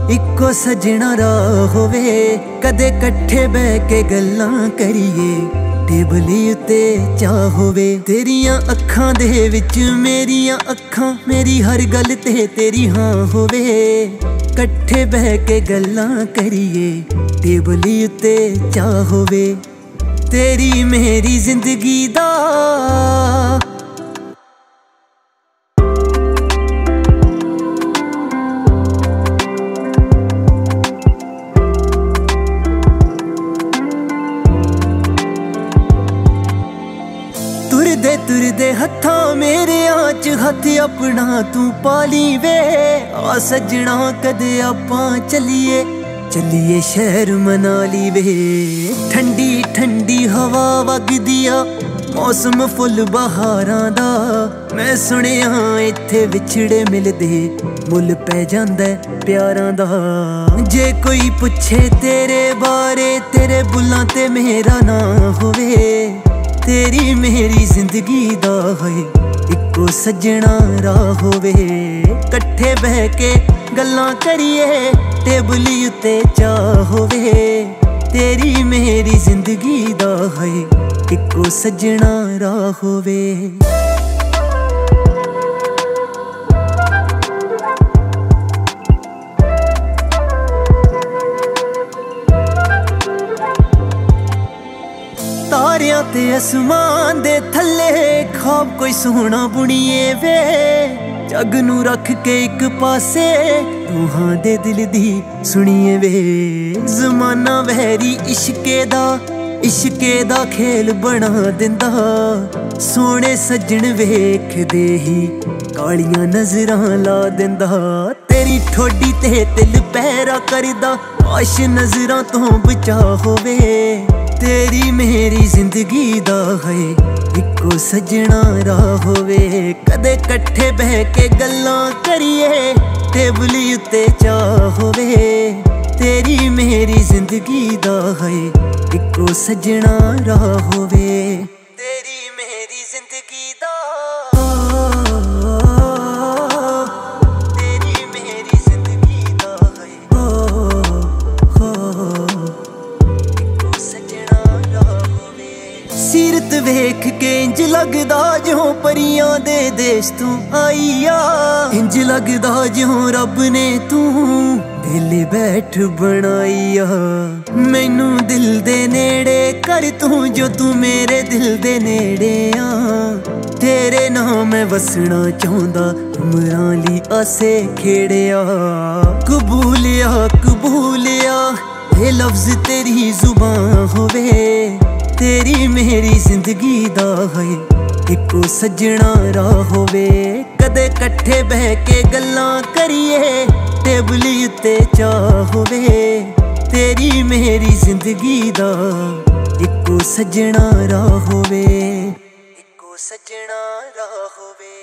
इक्को सजना राह होवे, कदे कट्ठे बह के गल्लां करिए, टेबली उत्ते चाह होवे। तेरियां अखां दे विच मेरियां अखां, मेरी हर गल ते तेरी हाँ होवे। कट्ठे बह के गल्लां करिए, टेबली उत्ते चाह होवे। तेरी मेरी जिंदगी दा तुरदे हत्थां मेरे आँच हथ अपना तू पाली वे। आ सजना कदे आपां चलिए चलिए शहर मनाली वे। ठंडी ठंडी हवा वगदिया, मौसम फुल बहारां दा। मैं सुनिया इत्थे विछड़े मिलदे, मुल पै जांदा प्यारां दा। जे कोई पुछे तेरे बारे, तेरे बुल्लां ते मेरा ना होवे। तेरी मेरी जिंदगी दा है इक्को सजना राह होवे। कट्ठे बह के गल्लां करिए, टेबली उत्ते चाह होवे। तेरी मेरी जिंदगी दा है इक्को सजना राह होवे। तारियां ते आसमान दे थल्ले ख्वाब कोई सोहना बुनिए वे। जग नू रख के एक पासे, रूहां दे दिल दी सुनिए वे। जमाना वैरी इश्के दा खेल बना दिंदा। सोने सज्जन वेखदे ही कालियां नजरां ला दिंदा। तेरी ठोडी ते दिल पैरा करदा, आश नजरां तो बचा होवे। तेरी मेरी जिंदगी दा है इक्को सजना राह होवे। कदे कट्ठे बह के गल्लां करिए, टेबली उत्ते चाह होवे। तेरी मेरी जिंदगी दा है इक्को सजना राह होवे। तेरी मेरी जिंदगी दा सीरत वेख के इंज लगदा ज्यों परियां दे देश तू आईया। इंज लगदा ज्यों रब ने तू दिल बैठ बनाईया। मैनू दिल दे नेड़े कर तू, जो तू मेरे दिल दे नेड़े आ। तेरे नाम मैं वसना चाहंदा, उमरां ली आसे खेड़िया। कबूलिया कबूलिया ये लफ्ज तेरी जुबां होवे। तेरी मेरी जिंदगी दा है इक्को सजना राह होवे। कदे कट्ठे बह के गल्लां करिए, टेबली उत्ते चाह होवे। तेरी मेरी जिंदगी दा इक्को सजना राह होवे। इक्को सजना राह होवे।